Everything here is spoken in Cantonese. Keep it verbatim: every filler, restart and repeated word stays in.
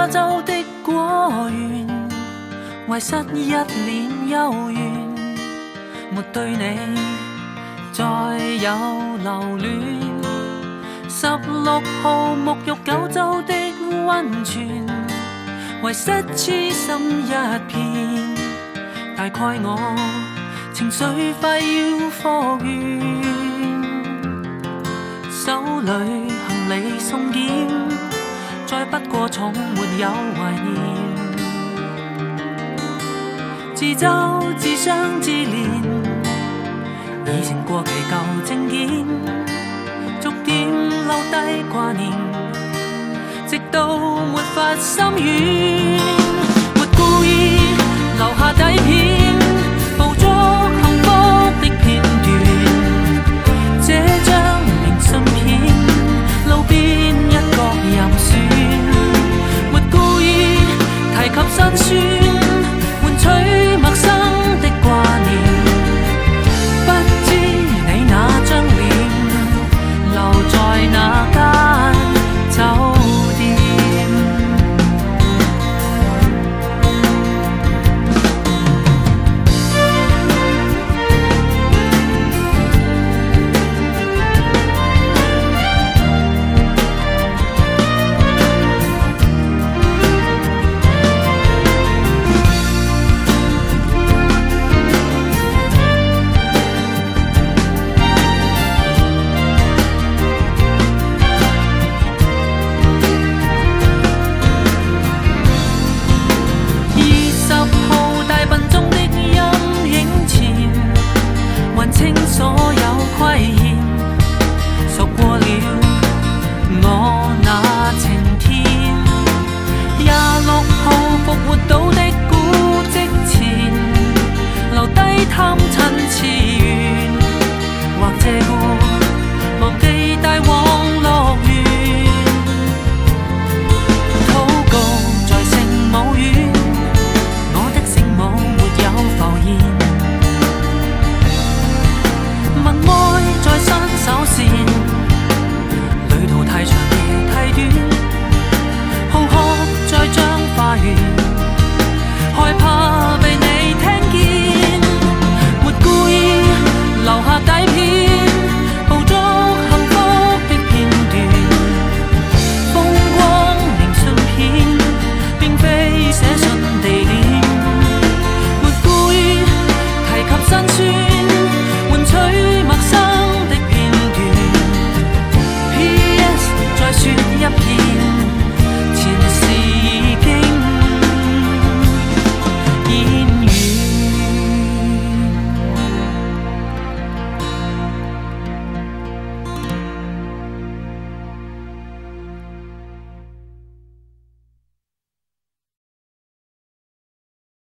加州的果園，遺失一臉幽怨，沒對你再有留戀。十六號沐浴九州的溫泉，遺失痴心一片，大概我情緒快要復原。手裏行李送檢，再不過重沒有懷念。自嘲自傷自憐，已成過期舊證件，逐點留低掛念，直到沒法心軟。